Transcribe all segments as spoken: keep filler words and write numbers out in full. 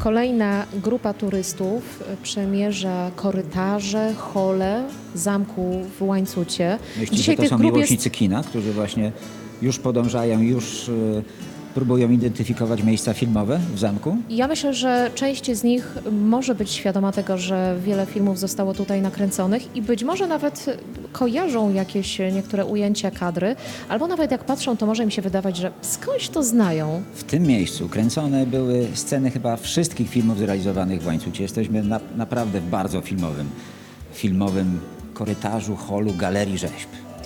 Kolejna grupa turystów przemierza korytarze, hole zamku w Łańcucie. Myślisz, Dzisiaj że to tych są grup miłośnicy jest... kina, którzy właśnie już podążają, już y, próbują identyfikować miejsca filmowe w zamku? Ja myślę, że część z nich może być świadoma tego, że wiele filmów zostało tutaj nakręconych i być może nawet kojarzą jakieś niektóre ujęcia, kadry, albo nawet jak patrzą, to może im się wydawać, że skądś to znają. W tym miejscu kręcone były sceny chyba wszystkich filmów zrealizowanych w Łańcucie. Jesteśmy na, naprawdę w bardzo filmowym, filmowym korytarzu, holu, galerii rzeźb.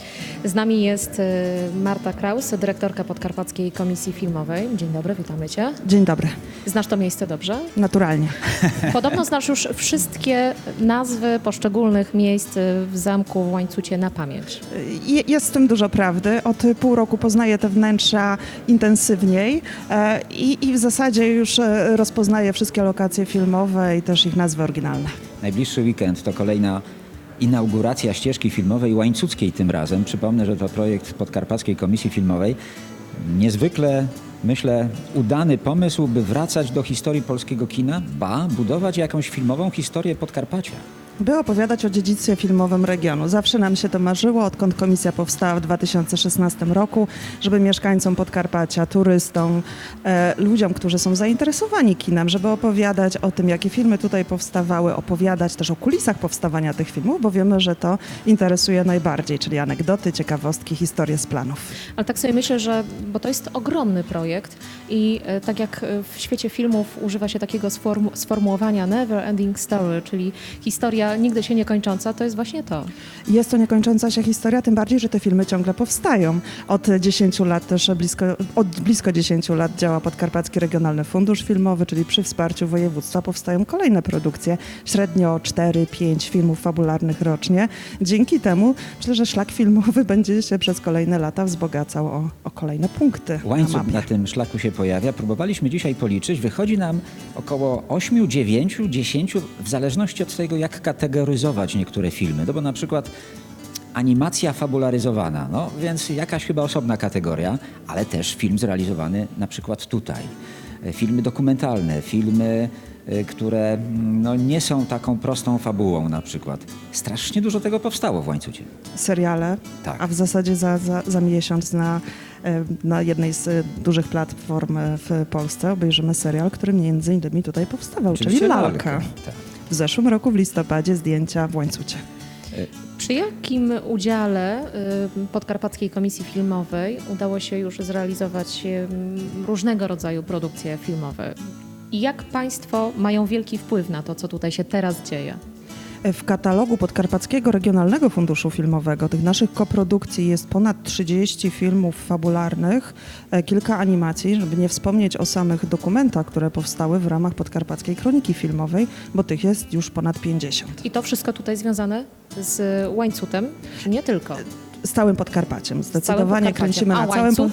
Z nami jest Marta Kraus, dyrektorka Podkarpackiej Komisji Filmowej. Dzień dobry, witamy Cię. Dzień dobry. Znasz to miejsce dobrze? Naturalnie. Podobno znasz już wszystkie nazwy poszczególnych miejsc w zamku w Łańcucie na pamięć. Jest w tym dużo prawdy. Od pół roku poznaję te wnętrza intensywniej i, i w zasadzie już rozpoznaję wszystkie lokacje filmowe i też ich nazwy oryginalne. Najbliższy weekend to kolejna inauguracja ścieżki filmowej łańcuckiej tym razem. Przypomnę, że to projekt Podkarpackiej Komisji Filmowej. Niezwykle, myślę, udany pomysł, by wracać do historii polskiego kina, ba, budować jakąś filmową historię Podkarpacia. By opowiadać o dziedzictwie filmowym regionu. Zawsze nam się to marzyło, odkąd komisja powstała w dwa tysiące szesnastym roku, żeby mieszkańcom Podkarpacia, turystom, e, ludziom, którzy są zainteresowani kinem, żeby opowiadać o tym, jakie filmy tutaj powstawały, opowiadać też o kulisach powstawania tych filmów, bo wiemy, że to interesuje najbardziej, czyli anegdoty, ciekawostki, historie z planów. Ale tak sobie myślę, że, bo to jest ogromny projekt i e, tak jak w świecie filmów używa się takiego sformu- sformułowania never ending story, czyli historia nigdy się nie kończąca, to jest właśnie to. Jest to niekończąca się historia, tym bardziej, że te filmy ciągle powstają. Od dziesięciu lat też blisko, od blisko dziesięciu lat działa Podkarpacki Regionalny Fundusz Filmowy, czyli przy wsparciu województwa powstają kolejne produkcje, średnio cztery pięć filmów fabularnych rocznie. Dzięki temu myślę, że szlak filmowy będzie się przez kolejne lata wzbogacał o, o kolejne punkty. Łańcuch na, na tym szlaku się pojawia. Próbowaliśmy dzisiaj policzyć. Wychodzi nam około osiem, dziewięć, dziesięć, w zależności od tego, jak kategoryzować niektóre filmy. No bo na przykład animacja fabularyzowana, no więc jakaś chyba osobna kategoria, ale też film zrealizowany na przykład tutaj. Filmy dokumentalne, filmy, które no, nie są taką prostą fabułą na przykład. Strasznie dużo tego powstało w Łańcucie. Seriale, Tak. a w zasadzie za, za, za miesiąc na, na jednej z dużych platform w Polsce obejrzymy serial, który między innymi tutaj powstawał, Oczywiście czyli Lalka. Lalka. Tak. W zeszłym roku w listopadzie zdjęcia w Łańcucie. Przy jakim udziale y, Podkarpackiej Komisji Filmowej udało się już zrealizować y, różnego rodzaju produkcje filmowe? I jak Państwo mają wielki wpływ na to, co tutaj się teraz dzieje? W katalogu Podkarpackiego Regionalnego Funduszu Filmowego tych naszych koprodukcji jest ponad trzydzieści filmów fabularnych, kilka animacji, żeby nie wspomnieć o samych dokumentach, które powstały w ramach Podkarpackiej Kroniki Filmowej, bo tych jest już ponad pięćdziesiąt. I to wszystko tutaj związane z Łańcutem, czy nie tylko? Z całym Podkarpaciem. Z całym Zdecydowanie Podkarpaciem. kręcimy A na całym... Łańcut?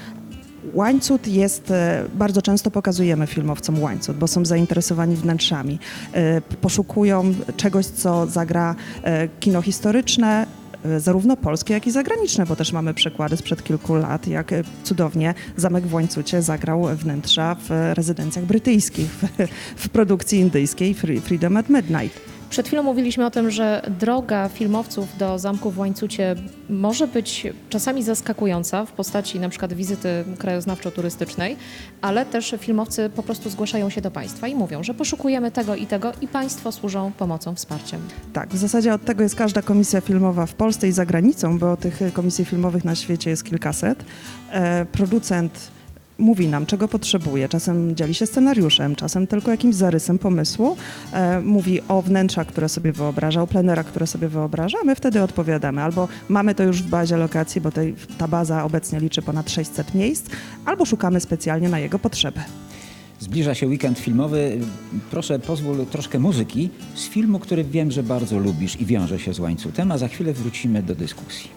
Łańcut jest, bardzo często pokazujemy filmowcom Łańcut, bo są zainteresowani wnętrzami. Poszukują czegoś, co zagra kino historyczne, zarówno polskie, jak i zagraniczne, bo też mamy przykłady sprzed kilku lat, jak cudownie Zamek w Łańcucie zagrał wnętrza w rezydencjach brytyjskich, w, w produkcji indyjskiej Freedom at Midnight. Przed chwilą mówiliśmy o tym, że droga filmowców do zamku w Łańcucie może być czasami zaskakująca w postaci na przykład wizyty krajoznawczo-turystycznej, ale też filmowcy po prostu zgłaszają się do Państwa i mówią, że poszukujemy tego i tego i Państwo służą pomocą, wsparciem. Tak, w zasadzie od tego jest każda komisja filmowa w Polsce i za granicą, bo tych komisji filmowych na świecie jest kilkaset. E, producent mówi nam, czego potrzebuje. Czasem dzieli się scenariuszem, czasem tylko jakimś zarysem pomysłu. E, mówi o wnętrzach, które sobie wyobraża, o plenerach, które sobie wyobraża, a my wtedy odpowiadamy. Albo mamy to już w bazie lokacji, bo tej, ta baza obecnie liczy ponad sześćset miejsc, albo szukamy specjalnie na jego potrzeby. Zbliża się weekend filmowy. Proszę, pozwól troszkę muzyki z filmu, który wiem, że bardzo lubisz i wiąże się z Łańcutem, a za chwilę wrócimy do dyskusji.